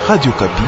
Radio Kapi.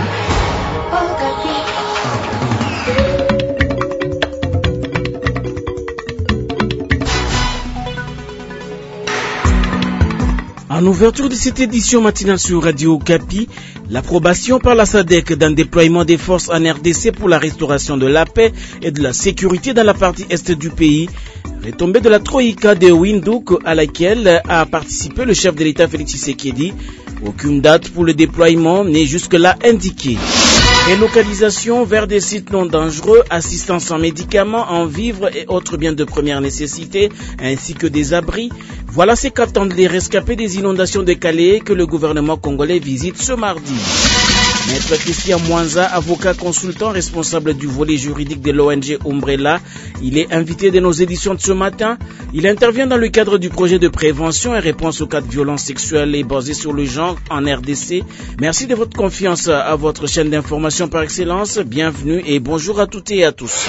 En ouverture de cette édition matinale sur Radio Kapi, l'approbation par la SADC d'un déploiement des forces en RDC pour la restauration de la paix et de la sécurité dans la partie est du pays, retombée de la Troïka de Windhoek à laquelle a participé le chef de l'État Félix Tshisekedi. Aucune date pour le déploiement n'est jusque-là indiquée. Relocalisation vers des sites non dangereux, assistance en médicaments, en vivres et autres biens de première nécessité, ainsi que des abris. Voilà ce qu'attendent les rescapés des inondations de Calais que le gouvernement congolais visite ce mardi. Maître Christian Mwanza, avocat consultant responsable du volet juridique de l'ONG Umbrella, il est invité de nos éditions de ce matin. Il intervient dans le cadre du projet de prévention et réponse aux cas de violences sexuelles et basés sur le genre en RDC. Merci de votre confiance à votre chaîne d'information par excellence. Bienvenue et bonjour à toutes et à tous.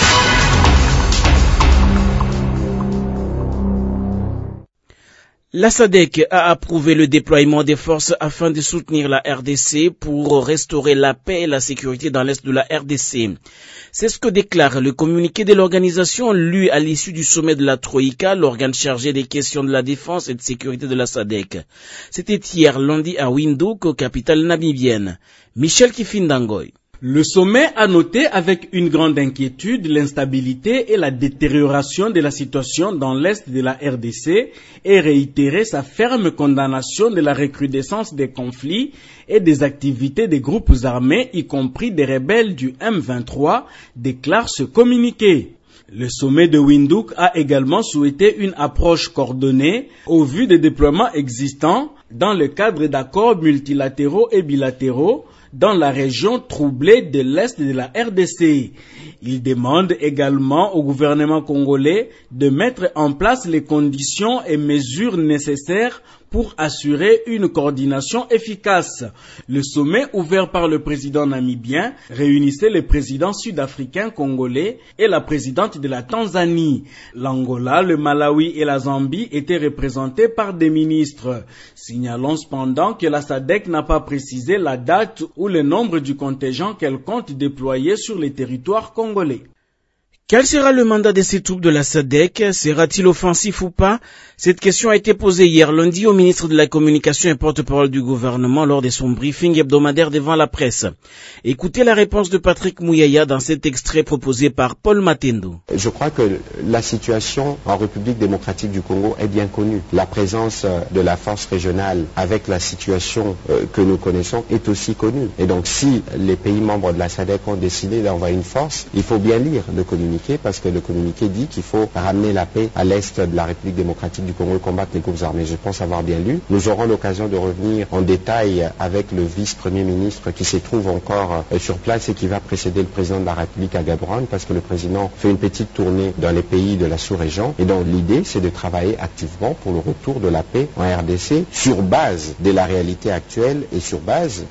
La SADC a approuvé le déploiement des forces afin de soutenir la RDC pour restaurer la paix et la sécurité dans l'est de la RDC. C'est ce que déclare le communiqué de l'organisation lu à l'issue du sommet de la Troïka, l'organe chargé des questions de la défense et de sécurité de la SADC. C'était hier lundi à Windhoek, capitale namibienne. Michel Kifindangoy. Le sommet a noté avec une grande inquiétude l'instabilité et la détérioration de la situation dans l'est de la RDC et réitéré sa ferme condamnation de la recrudescence des conflits et des activités des groupes armés, y compris des rebelles du M23, déclare ce communiqué. Le sommet de Windhoek a également souhaité une approche coordonnée au vu des déploiements existants dans le cadre d'accords multilatéraux et bilatéraux dans la région troublée de l'Est de la RDC. Il demande également au gouvernement congolais de mettre en place les conditions et mesures nécessaires pour assurer une coordination efficace. Le sommet ouvert par le président namibien réunissait les présidents sud-africains, congolais et la présidente de la Tanzanie. L'Angola, le Malawi et la Zambie étaient représentés par des ministres. Signalons cependant que la SADC n'a pas précisé la date ou le nombre du contingent qu'elle compte déployer sur les territoires congolais. Quel sera le mandat de ces troupes de la SADC? Sera-t-il offensif ou pas? Cette question a été posée hier lundi au ministre de la Communication et porte-parole du gouvernement lors de son briefing hebdomadaire devant la presse. Écoutez la réponse de Patrick Mouyaya dans cet extrait proposé par Paul Matendo. Je crois que la situation en République démocratique du Congo est bien connue. La présence de la force régionale avec la situation que nous connaissons est aussi connue. Et donc si les pays membres de la SADC ont décidé d'envoyer une force, il faut bien lire le communiqué, parce que le communiqué dit qu'il faut ramener la paix à l'est de la République démocratique du Congo et combattre les groupes armés. Je pense avoir bien lu. Nous aurons l'occasion de revenir en détail avec le vice-premier ministre qui se trouve encore sur place et qui va précéder le président de la République à Gaborone, parce que le président fait une petite tournée dans les pays de la sous-région. Et donc l'idée, c'est de travailler activement pour le retour de la paix en RDC sur base de la réalité actuelle et sur base,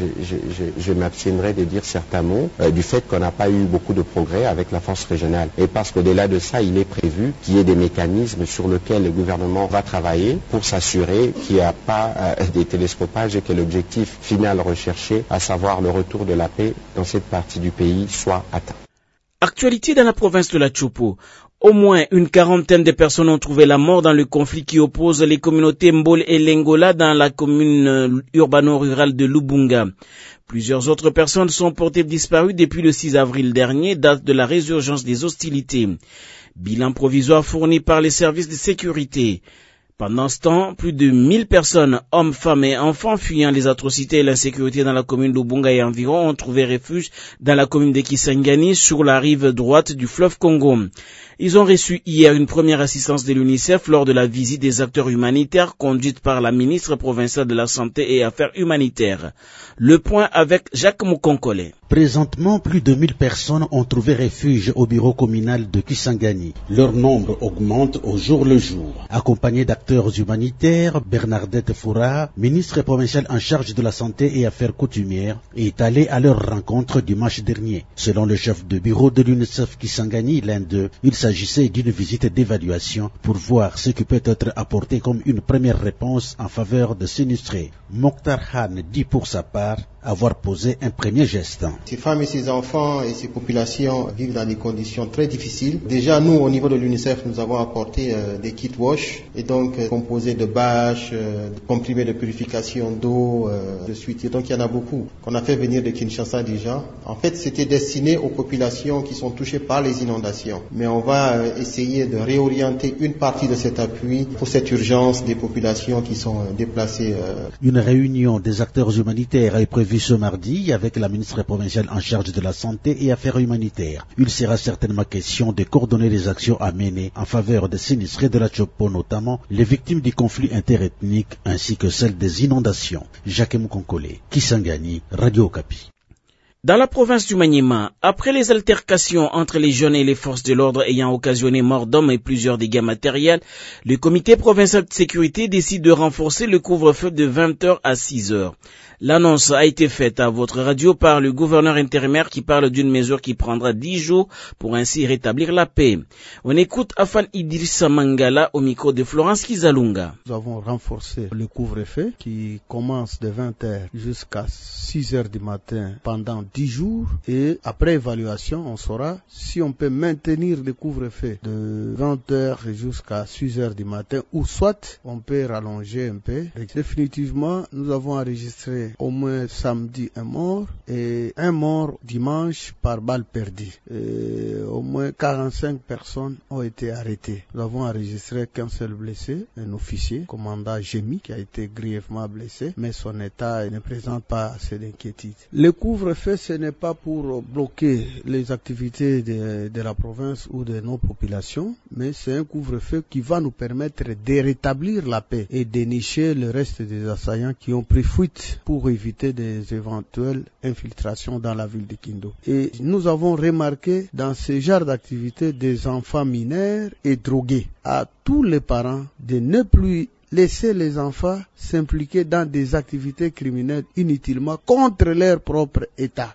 je m'abstiendrai de dire certains mots, du fait qu'on n'a pas eu beaucoup de progrès avec la force régionale. Et parce qu'au-delà de ça, il est prévu qu'il y ait des mécanismes sur lesquels le gouvernement va travailler pour s'assurer qu'il n'y a pas des télescopages et que l'objectif final recherché, à savoir le retour de la paix dans cette partie du pays, soit atteint. Actualité dans la province de la Chopo. Au moins une quarantaine de personnes ont trouvé la mort dans le conflit qui oppose les communautés Mbol et Lengola dans la commune urbano-rurale de Lubunga. Plusieurs autres personnes sont portées disparues depuis le 6 avril dernier, date de la résurgence des hostilités. Bilan provisoire fourni par les services de sécurité. Pendant ce temps, plus de 1000 personnes, hommes, femmes et enfants fuyant les atrocités et l'insécurité dans la commune d'Ubunga et environ ont trouvé refuge dans la commune de Kisangani sur la rive droite du fleuve Congo. Ils ont reçu hier une première assistance de l'UNICEF lors de la visite des acteurs humanitaires conduite par la ministre provinciale de la Santé et Affaires humanitaires. Le point avec Jacques Moukonkole. Présentement, plus de 1000 personnes ont trouvé refuge au bureau communal de Kisangani. Leur nombre augmente au jour le jour. Accompagnés d'acteurs humanitaires, Bernadette Foura, ministre provinciale en charge de la santé et affaires coutumières, est allée à leur rencontre dimanche dernier. Selon le chef de bureau de l'UNICEF Kisangani, l'un d'eux, il s'agissait d'une visite d'évaluation pour voir ce qui peut être apporté comme une première réponse en faveur de sinistrés. Mokhtar Khan dit pour sa part avoir posé un premier geste. Ces femmes et ces enfants et ces populations vivent dans des conditions très difficiles. Déjà, nous, au niveau de l'UNICEF, nous avons apporté des kits wash, et donc composés de bâches, de comprimés de purification d'eau, de suite. Et donc, il y en a beaucoup qu'on a fait venir de Kinshasa déjà. En fait, c'était destiné aux populations qui sont touchées par les inondations. Mais on va essayer de réorienter une partie de cet appui pour cette urgence des populations qui sont déplacées. Une réunion des acteurs humanitaires est prévue ce mardi avec la ministre provinciale en charge de la santé et affaires humanitaires. Il sera certainement question de coordonner les actions à mener en faveur des sinistrés de la Tchopo, notamment les victimes du conflit interethnique ainsi que celles des inondations. Jacques Moukonkole, Kisangani, Radio Okapi. Dans la province du Maniema, après les altercations entre les jeunes et les forces de l'ordre ayant occasionné mort d'hommes et plusieurs dégâts matériels, le comité provincial de sécurité décide de renforcer le couvre-feu de 20h à 6h. L'annonce a été faite à votre radio par le gouverneur intérimaire qui parle d'une mesure qui prendra 10 jours pour ainsi rétablir la paix. On écoute Afan Idrissa Mangala au micro de Florence Kizalunga. Nous avons renforcé le couvre-feu qui commence de 20h jusqu'à 6h du matin pendant 10 jours, et après évaluation, on saura si on peut maintenir le couvre-feu de 20h jusqu'à 6h du matin, ou soit on peut rallonger un peu. Et définitivement, nous avons enregistré au moins samedi un mort et un mort dimanche par balle perdue. Et au moins 45 personnes ont été arrêtées. Nous avons enregistré qu'un seul blessé, un officier, commandant Gémi, qui a été grièvement blessé, mais son état ne présente pas assez d'inquiétude. Le couvre-feu, ce n'est pas pour bloquer les activités de la province ou de nos populations, mais c'est un couvre-feu qui va nous permettre de rétablir la paix et dénicher le reste des assaillants qui ont pris fuite pour éviter des éventuelles infiltrations dans la ville de Kindo. Et nous avons remarqué dans ce genre d'activité des enfants mineurs et drogués. À tous les parents de ne plus laisser les enfants s'impliquer dans des activités criminelles inutilement contre leur propre État.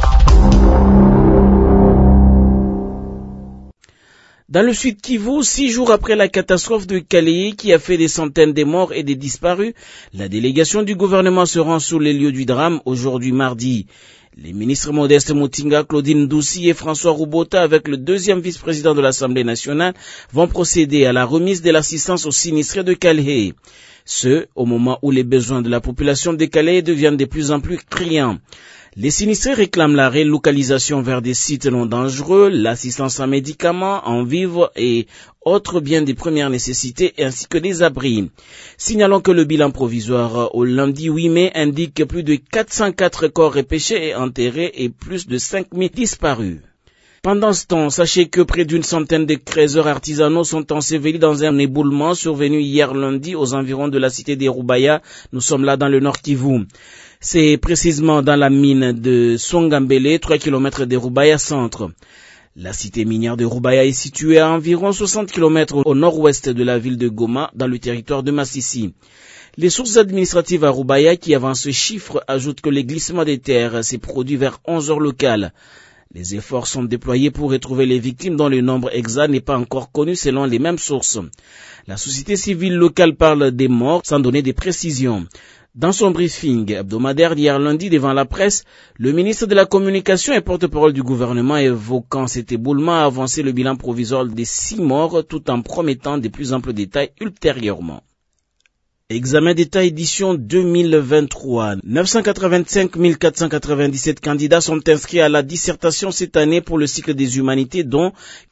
Dans le Sud Kivu, 6 jours après la catastrophe de Kalehe qui a fait des centaines de morts et des disparus, la délégation du gouvernement se rend sur les lieux du drame aujourd'hui mardi. Les ministres Modeste Mutinga, Claudine Doussi et François Roubota, avec le deuxième vice-président de l'Assemblée nationale, vont procéder à la remise de l'assistance aux sinistrés de Kalehe. Ce, au moment où les besoins de la population de Kalehe deviennent de plus en plus criants. Les sinistrés réclament la relocalisation vers des sites non dangereux, l'assistance en médicaments, en vivres et autres biens de première nécessité ainsi que des abris. Signalons que le bilan provisoire au lundi 8 mai indique que plus de 404 corps repêchés et enterrés et plus de 5000 disparus. Pendant ce temps, sachez que près d'une centaine de creuseurs artisanaux sont ensevelis dans un éboulement survenu hier lundi aux environs de la cité des Roubaya. Nous sommes là dans le Nord Kivu. C'est précisément dans la mine de Songambele, 3 km de Roubaya centre. La cité minière de Roubaya est située à environ 60 km au nord-ouest de la ville de Goma, dans le territoire de Massissi. Les sources administratives à Roubaya qui avancent ce chiffre ajoutent que le glissement des terres s'est produit vers 11 heures locales. Les efforts sont déployés pour retrouver les victimes dont le nombre exact n'est pas encore connu selon les mêmes sources. La société civile locale parle des morts sans donner des précisions. Dans son briefing hebdomadaire d'hier lundi devant la presse, le ministre de la Communication et porte-parole du gouvernement évoquant cet éboulement a avancé le bilan provisoire des 6 morts tout en promettant de plus amples détails ultérieurement. Examen d'État édition 2023. 985 497 candidats sont inscrits à la dissertation cette année pour le cycle des humanités, dont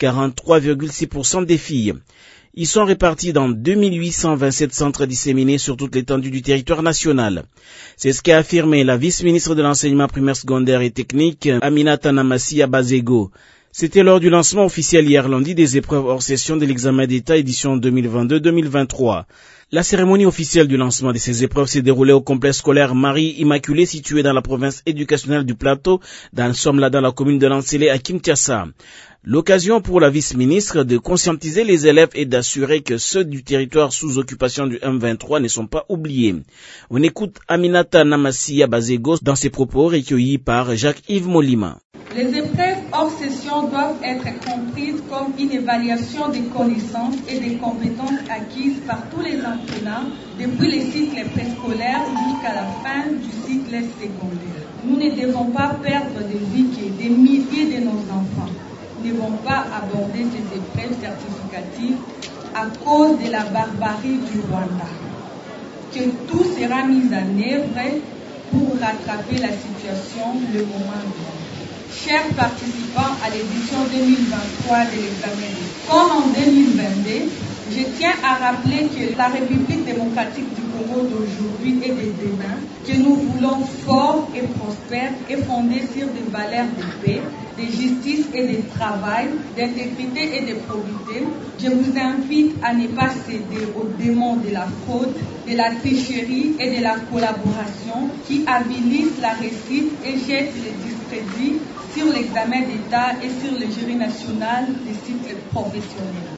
43,6% des filles. Ils sont répartis dans 2827 centres disséminés sur toute l'étendue du territoire national. C'est ce qu'a affirmé la vice-ministre de l'enseignement primaire, secondaire et technique, Aminata Namassia Bazego. C'était lors du lancement officiel hier lundi des épreuves hors session de l'examen d'État édition 2022-2023. La cérémonie officielle du lancement de ces épreuves s'est déroulée au complexe scolaire Marie-Immaculée situé dans la province éducationnelle du Plateau, dans la commune de Lansele à Kinshasa. L'occasion pour la vice-ministre de conscientiser les élèves et d'assurer que ceux du territoire sous occupation du M23 ne sont pas oubliés. On écoute Aminata Namassia Bazego dans ses propos recueillis par Jacques-Yves Molima. Les épreuves hors session doivent être comprises comme une évaluation des connaissances et des compétences acquises par tous les apprenants depuis les cycles préscolaires jusqu'à la fin du cycle secondaire. Nous ne devons pas perdre de vue que des milliers de nos enfants ne vont pas aborder ces épreuves certificatives à cause de la barbarie du Rwanda. Que tout sera mis en œuvre pour rattraper la situation le moment venu. Chers participants à l'édition 2023 de l'examen, comme en 2022, je tiens à rappeler que la République démocratique du Congo d'aujourd'hui et de demain, que nous voulons fort et prospère et fondée sur des valeurs de paix, de justice et de travail, d'intégrité et de probité, je vous invite à ne pas céder aux démons de la fraude, de la tricherie et de la collaboration qui avilissent la réussite et jettent le discrédit sur l'examen d'État et sur le jury national des cycles professionnels.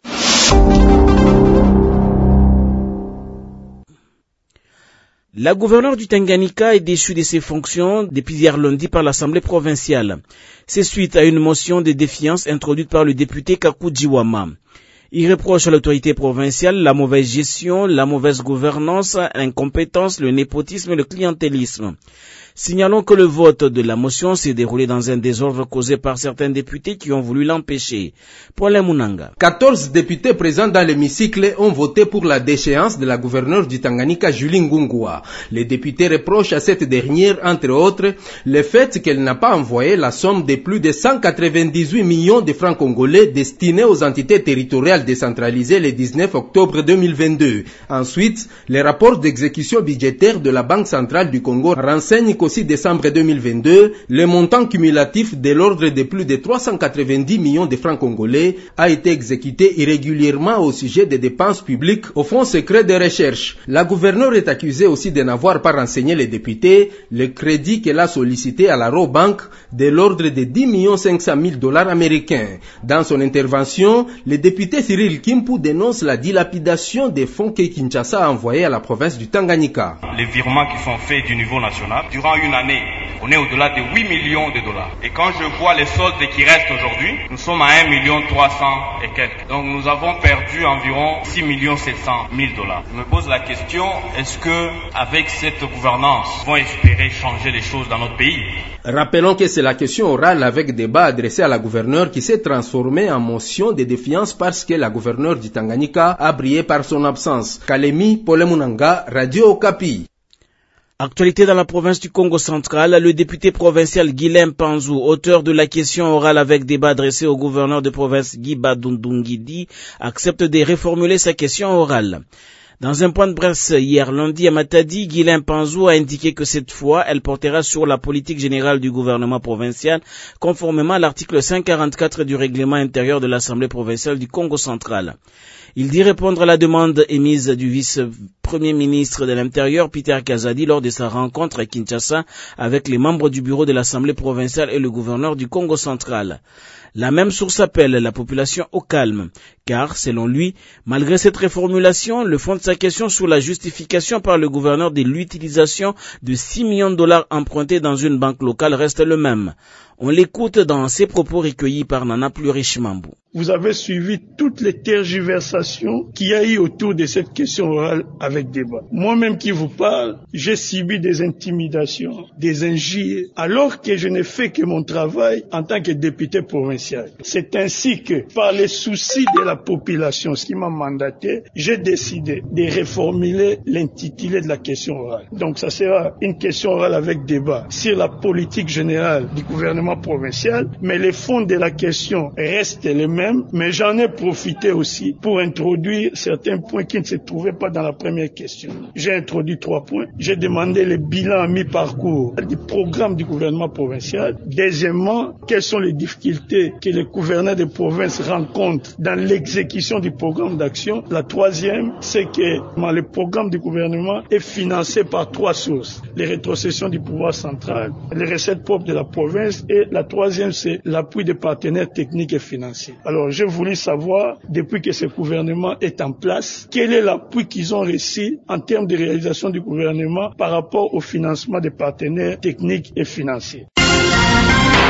La gouverneure du Tanganyika est déchue de ses fonctions depuis hier lundi par l'Assemblée provinciale. C'est suite à une motion de défiance introduite par le député Kakou Djiwama. Il reproche à l'autorité provinciale la mauvaise gestion, la mauvaise gouvernance, l'incompétence, le népotisme et le clientélisme. Signalons que le vote de la motion s'est déroulé dans un désordre causé par certains députés qui ont voulu l'empêcher. Paul Munanga. 14 députés présents dans l'hémicycle ont voté pour la déchéance de la gouverneure du Tanganyika, Julie Ngungua. Les députés reprochent à cette dernière, entre autres, le fait qu'elle n'a pas envoyé la somme de plus de 198 millions de francs congolais destinés aux entités territoriales décentralisées le 19 octobre 2022. Ensuite, les rapports d'exécution budgétaire de la Banque centrale du Congo renseignent qu'au 6 décembre 2022, le montant cumulatif de l'ordre de plus de 390 millions de francs congolais a été exécuté irrégulièrement au sujet des dépenses publiques au fonds secret de recherche. La gouverneure est accusée aussi de n'avoir pas renseigné les députés le crédit qu'elle a sollicité à la Raw Bank de l'ordre de 10 500 000 dollars américains. Dans son intervention, le député Cyril Kimpu dénonce la dilapidation des fonds que Kinshasa a envoyés à la province du Tanganyika. Les virements qui sont faits du niveau national, durant une année, on est au-delà de 8 millions de dollars. Et quand je vois les soldes qui restent aujourd'hui, nous sommes à 1 300 000 et quelques. Donc nous avons perdu environ 6 700 000 dollars. Je me pose la question, est-ce que avec cette gouvernance, nous vont espérer changer les choses dans notre pays? Rappelons que c'est la question orale avec débat adressé à la gouverneure qui s'est transformée en motion de défiance parce que la gouverneure du Tanganyika a brillé par son absence. Kalemi, Paul Munanga, Radio Okapi. Actualité dans la province du Congo central, le député provincial Guilhem Panzou, auteur de la question orale avec débat adressé au gouverneur de province Guy Badundungidi, accepte de reformuler sa question orale. Dans un point de presse hier lundi à Matadi, Guilhem Panzou a indiqué que cette fois, elle portera sur la politique générale du gouvernement provincial, conformément à l'article 144 du règlement intérieur de l'Assemblée provinciale du Congo central. Il dit répondre à la demande émise du vice-premier ministre de l'Intérieur, Peter Kazadi, lors de sa rencontre à Kinshasa avec les membres du bureau de l'Assemblée provinciale et le gouverneur du Congo central. La même source appelle la population au calme, car, selon lui, malgré cette reformulation, le fond de sa question sur la justification par le gouverneur de l'utilisation de 6 millions de dollars empruntés dans une banque locale reste le même. On l'écoute dans ses propos recueillis par Nana Plurish Mambou. Vous avez suivi toutes les tergiversations qu'il y a eu autour de cette question orale avec débat. Moi-même qui vous parle, j'ai subi des intimidations, des injures, alors que je n'ai fait que mon travail en tant que député provincial. C'est ainsi que, par les soucis de la population, ce qui m'a mandaté, j'ai décidé de reformuler l'intitulé de la question orale. Donc ça sera une question orale avec débat sur la politique générale du gouvernement provincial, mais les fonds de la question restent les mêmes. Mais j'en ai profité aussi pour introduire certains points qui ne se trouvaient pas dans la première question. J'ai introduit 3 points. J'ai demandé le bilan à mi-parcours du programme du gouvernement provincial. Deuxièmement, quelles sont les difficultés que les gouverneurs de province rencontrent dans l'exécution du programme d'action. La troisième, c'est que le programme du gouvernement est financé par 3 sources. Les rétrocessions du pouvoir central, les recettes propres de la province et la troisième, c'est l'appui des partenaires techniques et financiers. Alors, j'ai voulu savoir, depuis que ce gouvernement est en place, quel est l'appui qu'ils ont reçu en termes de réalisation du gouvernement par rapport au financement des partenaires techniques et financiers.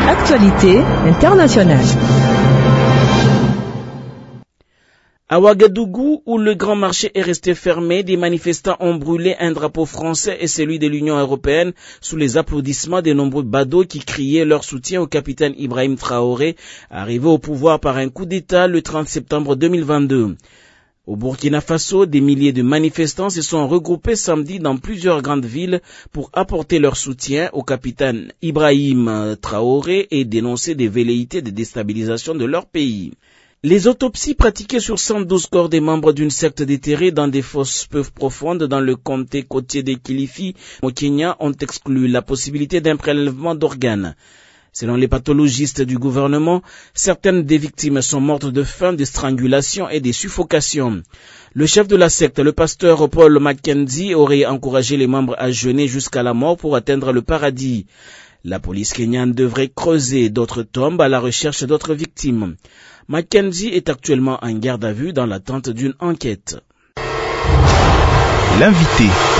Actualité internationale. À Ouagadougou, où le grand marché est resté fermé, des manifestants ont brûlé un drapeau français et celui de l'Union européenne sous les applaudissements des nombreux badauds qui criaient leur soutien au capitaine Ibrahim Traoré, arrivé au pouvoir par un coup d'État le 30 septembre 2022. Au Burkina Faso, des milliers de manifestants se sont regroupés samedi dans plusieurs grandes villes pour apporter leur soutien au capitaine Ibrahim Traoré et dénoncer des velléités de déstabilisation de leur pays. Les autopsies pratiquées sur 112 corps des membres d'une secte déterrés dans des fosses peu profondes dans le comté côtier de Kilifi, au Kenya, ont exclu la possibilité d'un prélèvement d'organes. Selon les pathologistes du gouvernement, certaines des victimes sont mortes de faim, de strangulation et de suffocation. Le chef de la secte, le pasteur Paul Mackenzie, aurait encouragé les membres à jeûner jusqu'à la mort pour atteindre le paradis. La police kenyane devrait creuser d'autres tombes à la recherche d'autres victimes. Mackenzie est actuellement en garde à vue dans l'attente d'une enquête. L'invité.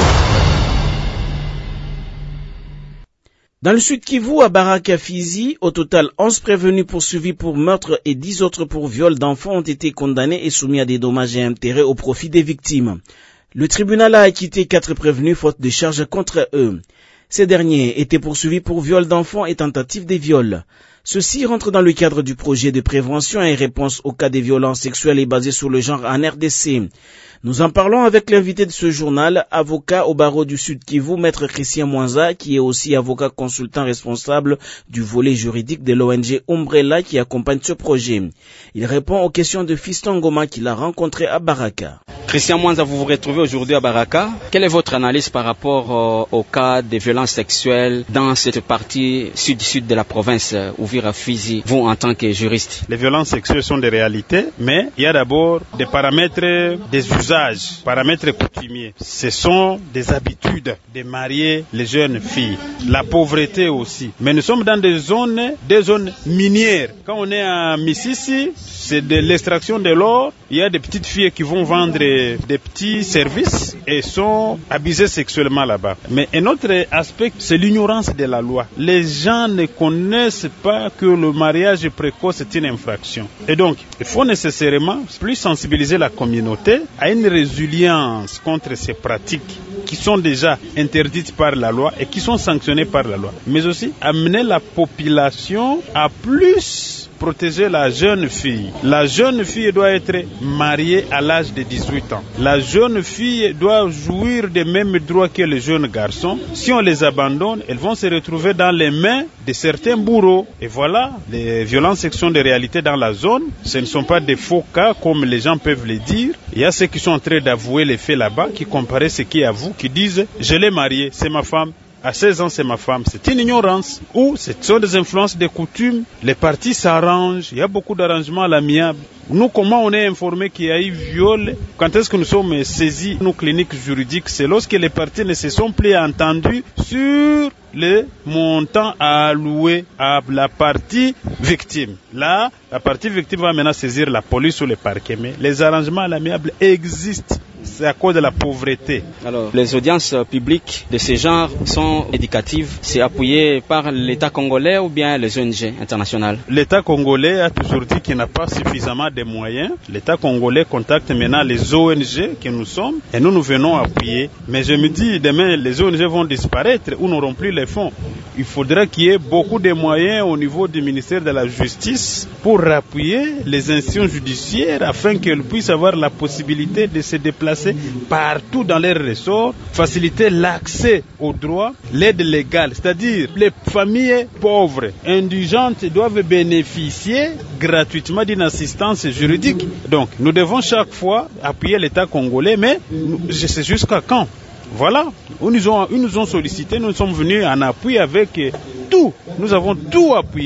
Dans le sud Kivu, à Baraka Fizi, au total 11 prévenus poursuivis pour meurtre et 10 autres pour viol d'enfants ont été condamnés et soumis à des dommages et intérêts au profit des victimes. Le tribunal a acquitté 4 prévenus faute de charges contre eux. Ces derniers étaient poursuivis pour viol d'enfants et tentative de viol. Ceci rentre dans le cadre du projet de prévention et réponse aux cas de violences sexuelles et basées sur le genre en RDC. Nous en parlons avec l'invité de ce journal, avocat au barreau du Sud Kivu, maître Christian Mwanza, qui est aussi avocat consultant responsable du volet juridique de l'ONG Umbrella qui accompagne ce projet. Il répond aux questions de Fiston Ngoma qu'il a rencontré à Baraka. Christian Mwanza, vous vous retrouvez aujourd'hui à Baraka. Quelle est votre analyse par rapport au cas de violences sexuelles dans cette partie sud-sud de la province, Uvira Fizi, vous en tant que juriste? Les violences sexuelles sont des réalités, mais il y a d'abord des paramètres, des usages, paramètres coutumiers. Ce sont des habitudes de marier les jeunes filles. La pauvreté aussi. Mais nous sommes dans des zones minières. Quand on est à Mississi, c'est de l'extraction de l'or. Il y a des petites filles qui vont vendre des petits services et sont abusées sexuellement là-bas. Mais un autre aspect, c'est l'ignorance de la loi. Les gens ne connaissent pas que le mariage précoce est une infraction. Et donc, il faut nécessairement plus sensibiliser la communauté à une résilience contre ces pratiques qui sont déjà interdites par la loi et qui sont sanctionnées par la loi. Mais aussi amener la population à plus protéger la jeune fille. La jeune fille doit être mariée à l'âge de 18 ans. La jeune fille doit jouir des mêmes droits que les jeunes garçons. Si on les abandonne, elles vont se retrouver dans les mains de certains bourreaux. Et voilà, les violences sexuelles de réalité dans la zone, ce ne sont pas des faux cas comme les gens peuvent le dire. Il y a ceux qui sont en train d'avouer les faits là-bas, qui comparaient ce qui avouent, qui disent « je l'ai mariée, c'est ma femme ». À 16 ans, c'est ma femme. C'est une ignorance. Ou ce sont des influences des coutumes. Les parties s'arrangent. Il y a beaucoup d'arrangements à l'amiable. Nous, comment on est informé qu'il y a eu viol? Quand est-ce que nous sommes saisis, nos cliniques juridiques? C'est lorsque les parties ne se sont plus entendues sur le montant à allouer à la partie victime. Là, la partie victime va maintenant saisir la police ou le parquet. Mais les arrangements à l'amiable existent. C'est à cause de la pauvreté. Alors, les audiences publiques de ce genre sont éducatives. C'est appuyé par l'État congolais ou bien les ONG internationales? L'État congolais a toujours dit qu'il n'a pas suffisamment de moyens. L'État congolais contacte maintenant les ONG que nous sommes et nous venons appuyer. Mais je me dis, demain, les ONG vont disparaître ou n'auront plus les fonds. Il faudra qu'il y ait beaucoup de moyens au niveau du ministère de la Justice pour appuyer les institutions judiciaires afin qu'elles puissent avoir la possibilité de se déplacer partout dans leurs ressorts, faciliter l'accès aux droits, l'aide légale, c'est-à-dire les familles pauvres, indigentes doivent bénéficier gratuitement d'une assistance juridique. Donc, nous devons chaque fois appuyer l'État congolais, mais je sais jusqu'à quand. Voilà, ils nous ont sollicité, nous sommes venus en appui avec tout. Nous avons tout appuyé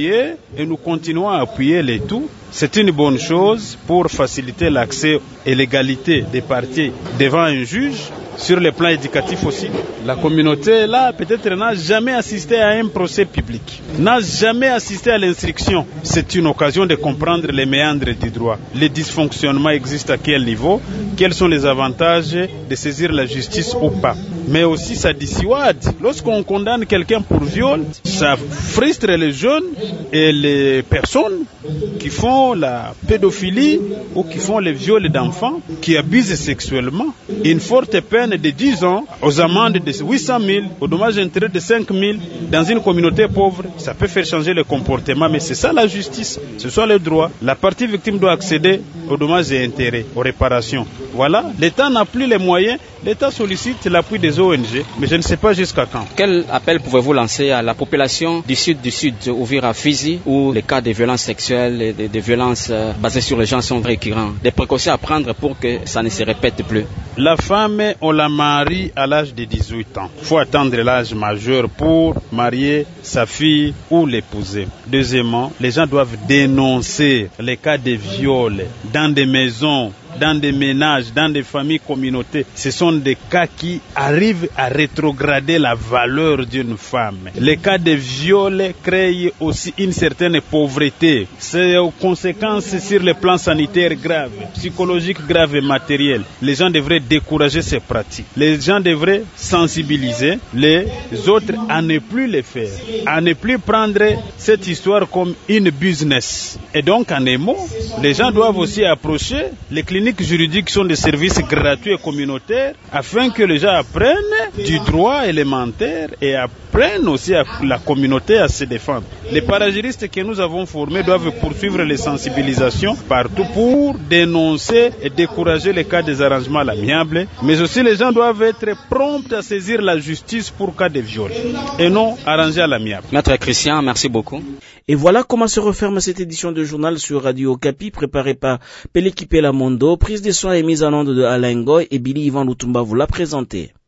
et nous continuons à appuyer les tout. C'est une bonne chose pour faciliter l'accès et l'égalité des parties devant un juge. Sur le plan éducatif aussi, la communauté là peut-être n'a jamais assisté à un procès public, n'a jamais assisté à l'instruction. C'est une occasion de comprendre les méandres du droit. Les dysfonctionnements existent à quel niveau, quels sont les avantages de saisir la justice ou pas. Mais aussi ça dissuade. Lorsqu'on condamne quelqu'un pour viol, ça frustre les jeunes et les personnes qui font la pédophilie ou qui font les viols d'enfants, qui abusent sexuellement. Une forte peine de 10 ans, aux amendes de 800 000, aux dommages intérêts de 5 000, dans une communauté pauvre, ça peut faire changer le comportement, mais c'est ça la justice, ce sont les droits. La partie victime doit accéder aux dommages et intérêts, aux réparations. Voilà, l'État n'a plus les moyens, l'État sollicite l'appui des ONG, mais je ne sais pas jusqu'à quand. Quel appel pouvez-vous lancer à la population du sud Uvira Fizi, où les cas de violences sexuelles et de violences basées sur les gens sont récurrents? Des précautions à prendre pour que ça ne se répète plus. La femme, on la marie à l'âge de 18 ans. Il faut attendre l'âge majeur pour marier sa fille ou l'épouser. Deuxièmement, les gens doivent dénoncer les cas de viol dans des maisons, dans des ménages, dans des familles communautés. Ce sont des cas qui arrivent à rétrograder la valeur d'une femme. Les cas de viol créent aussi une certaine pauvreté. C'est aux conséquences sur le plan sanitaire grave, psychologique grave et matériel. Les gens devraient décourager ces pratiques. Les gens devraient sensibiliser les autres à ne plus les faire, à ne plus prendre cette histoire comme une business. Et donc, en un mot, les gens doivent aussi approcher les cliniques juridiques qui sont des services gratuits et communautaires afin que les gens apprennent du droit élémentaire et apprennent aussi à la communauté à se défendre. Les parajuristes que nous avons formés doivent poursuivre les sensibilisations partout pour dénoncer et décourager les cas des arrangements à l'amiable, mais aussi les gens doivent être prompts à saisir la justice pour cas de viol et non arranger à l'amiable. Maître Christian, merci beaucoup. Et voilà comment se referme cette édition de journal sur Radio Okapi, préparée par Peleki Pelamondo, prise de soins et mise en onde de Alain Goy et Billy Ivan Lutumba vous l'a présenté.